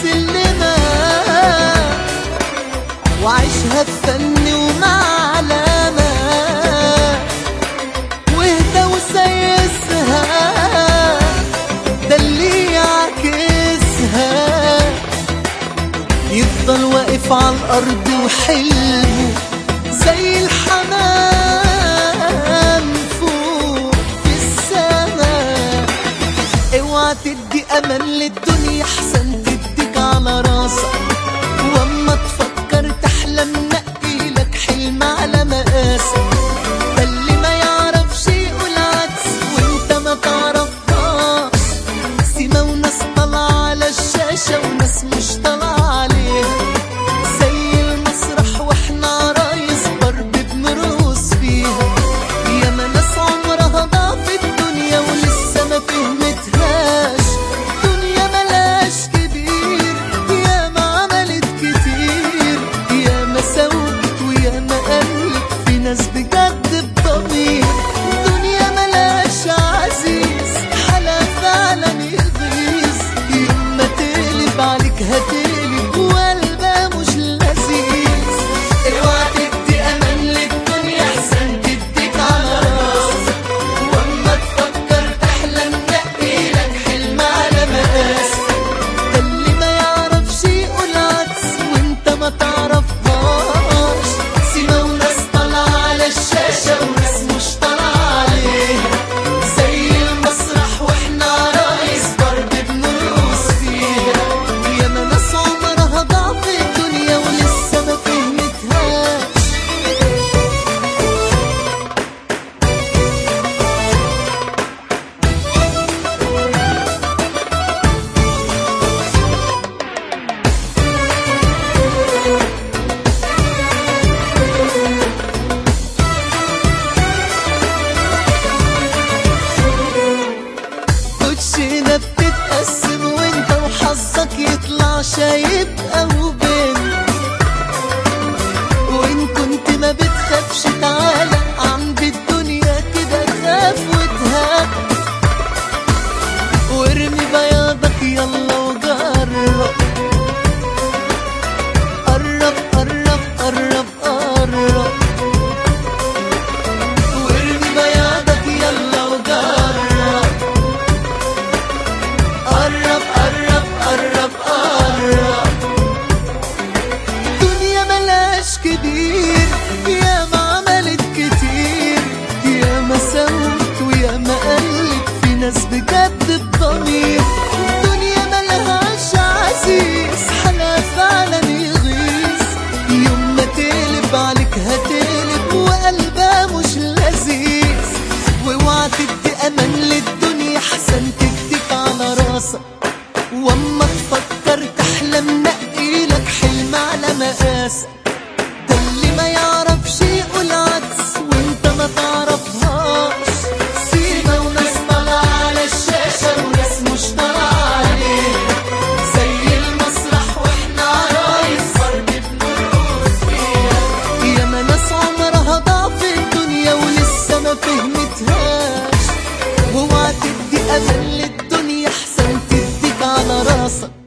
سلمة وعيشها بفن ومعلمة، واهدى وسيسها ده اللي يعكسها، يفضل واقف على الأرض وحلمه زي الحمام فوق في السماء. اوعى تدي أمان للدنيا، أحسن تديك على راسك، واما تفكر تحلم نقيلك حلم على مقاسك. ده اللي ما يعرفش يقول عكس وانت ما تعرفهاش، سيما وناس طالعة على الشاشة وناس مش طالعة عليها، زي المسرح واحنا عرايس ضرب بنرقص فيها. ياما ناس عمرها ضاع في الدنيا ولسه ما فهمتهاش، دنيا ملاش كبير، ياما عملت كتير، ياما سوت وياما قلت في ناس بجد بضمير. دنيا ملاش عزيز، حالها فعلا يغيظ، يوم ما تقلب عليك هتقلب وقلبها مش لذيذ. اوعى تدي امان للدنيا، احسن تديك على راسك، واما تفكر تحلم نقيلك حلم على مقاسك. ده اللي ما يعرفش يقول عكس وانت ما تعرفهاش، سيما وناس طالعة على الشاشة وناس مش طالعة عليها، زي المسرح واحنا عرايس ضرب بنرقص فيها. ياما ناس عمرها ضاع في الدنيا ولسه ما فهمتهاش. كوتشينة بتتقسم وانت وحظك يطلع شايب او بنت، وان كنت ما بتخافش تعالى عند الدنيا كده خاف وتهاب، وارمي بياضك يلا وجرب، قرب قرب قرب قرب، وارمي بياضك يلا وجرب، قرب قرب قرب قرب. دنيا ملاش كبير، ياما عملت كتير، ياما سوت وياما قلت في ناس بجد بضمير. دنيا ملهاش عزيز، حالها فعلا يغيظ، يوم ما تقلب عليك هتقلب وقلبها مش لذيذ. واوعى تدي امان للدنيا، احسن تديك على راسك، واما تفكر تحلم نقيلك حلم على مقاسك. ده اللي ما يعرفش يقول عكس وانت ما تعرفهاش، سيما وناس طالعة على الشاشة وناس مش طالعة عليها، زي المسرح واحنا عرايس ضرب بنرقص فيها. ياما ناس عمرها ضاع في الدنيا ولسه ما فهمتهاش. واوعى تدي امان للدنيا، احسن تديك على راسك،